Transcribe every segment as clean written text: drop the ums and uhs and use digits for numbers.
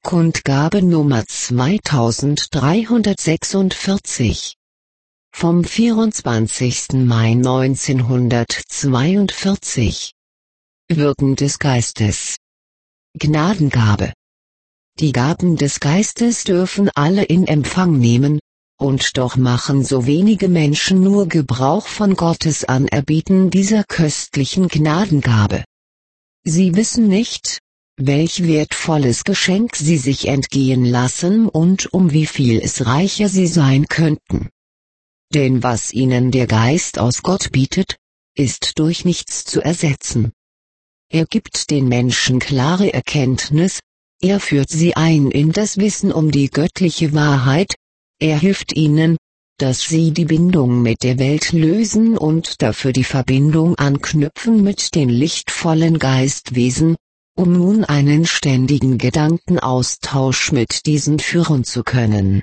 Kundgabe Nummer 2346 vom 24. Mai 1942. Wirken des Geistes. Gnadengabe. Die Gaben des Geistes dürfen alle in Empfang nehmen, und doch machen so wenige Menschen nur Gebrauch von Gottes Anerbieten dieser köstlichen Gnadengabe. Sie wissen nicht, welch wertvolles Geschenk sie sich entgehen lassen und um wie viel es reicher sie sein könnten. Denn was ihnen der Geist aus Gott bietet, ist durch nichts zu ersetzen. Er gibt den Menschen klare Erkenntnis, er führt sie ein in das Wissen um die göttliche Wahrheit, er hilft ihnen, dass sie die Bindung mit der Welt lösen und dafür die Verbindung anknüpfen mit den lichtvollen Geistwesen, um nun einen ständigen Gedankenaustausch mit diesen führen zu können.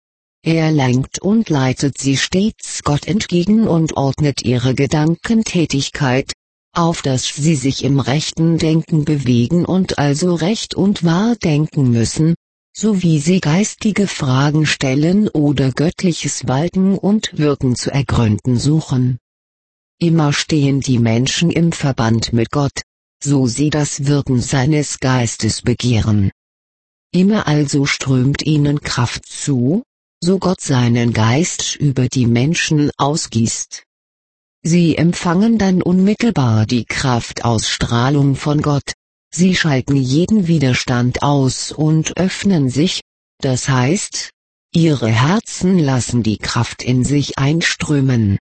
Er lenkt und leitet sie stets Gott entgegen und ordnet ihre Gedankentätigkeit, auf dass sie sich im rechten Denken bewegen und also recht und wahr denken müssen, so wie sie geistige Fragen stellen oder göttliches Walten und Wirken zu ergründen suchen. Immer stehen die Menschen im Verband mit Gott, so sie das Wirken seines Geistes begehren. Immer also strömt ihnen Kraft zu, so Gott seinen Geist über die Menschen ausgießt. Sie empfangen dann unmittelbar die Kraftausstrahlung von Gott, sie schalten jeden Widerstand aus und öffnen sich, das heißt, ihre Herzen lassen die Kraft in sich einströmen.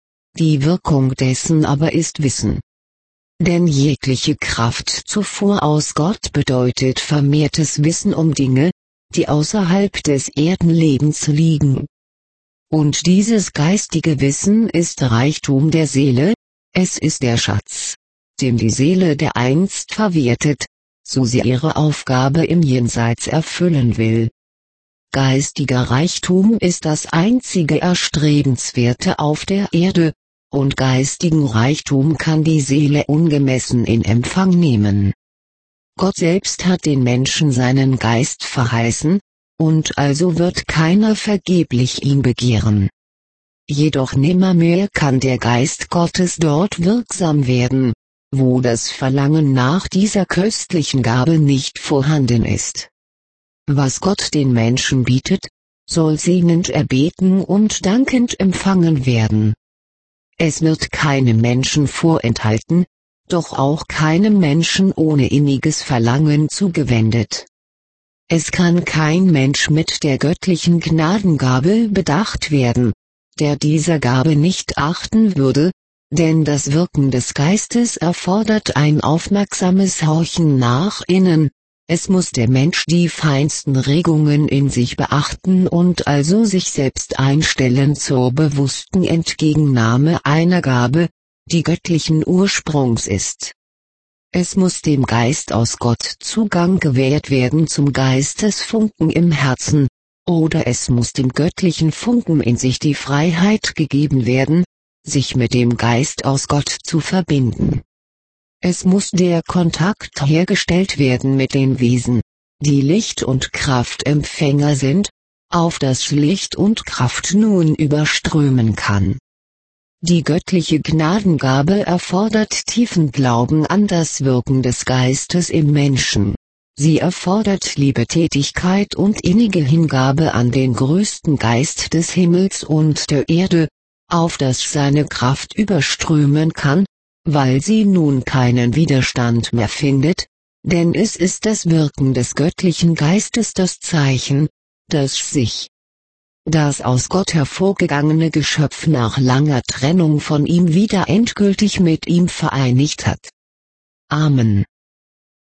Die Wirkung dessen aber ist Wissen. Denn jegliche Kraftzufuhr aus Gott bedeutet vermehrtes Wissen um Dinge, die außerhalb des Erdenlebens liegen. Und dieses geistige Wissen ist Reichtum der Seele, es ist der Schatz, dem die Seele dereinst verwertet, so sie ihre Aufgabe im Jenseits erfüllen will. Geistiger Reichtum ist das einzige Erstrebenswerte auf der Erde, und geistigen Reichtum kann die Seele ungemessen in Empfang nehmen. Gott selbst hat den Menschen seinen Geist verheißen, und also wird keiner vergeblich ihn begehren. Jedoch nimmermehr kann der Geist Gottes dort wirksam werden, wo das Verlangen nach dieser köstlichen Gabe nicht vorhanden ist. Was Gott den Menschen bietet, soll sehnend erbeten und dankend empfangen werden. Es wird keinem Menschen vorenthalten, doch auch keinem Menschen ohne inniges Verlangen zugewendet. Es kann kein Mensch mit der göttlichen Gnadengabe bedacht werden, der dieser Gabe nicht achten würde, denn das Wirken des Geistes erfordert ein aufmerksames Horchen nach innen, es muss der Mensch die feinsten Regungen in sich beachten und also sich selbst einstellen zur bewussten Entgegennahme einer Gabe, die göttlichen Ursprungs ist. Es muss dem Geist aus Gott Zugang gewährt werden zum Geistesfunken im Herzen, oder es muss dem göttlichen Funken in sich die Freiheit gegeben werden, sich mit dem Geist aus Gott zu verbinden. Es muss der Kontakt hergestellt werden mit den Wesen, die Licht- und Kraftempfänger sind, auf das Licht und Kraft nun überströmen kann. Die göttliche Gnadengabe erfordert tiefen Glauben an das Wirken des Geistes im Menschen. Sie erfordert Liebetätigkeit und innige Hingabe an den größten Geist des Himmels und der Erde, auf das seine Kraft überströmen kann, weil sie nun keinen Widerstand mehr findet, denn es ist das Wirken des göttlichen Geistes das Zeichen, dass sich das aus Gott hervorgegangene Geschöpf nach langer Trennung von ihm wieder endgültig mit ihm vereinigt hat. Amen.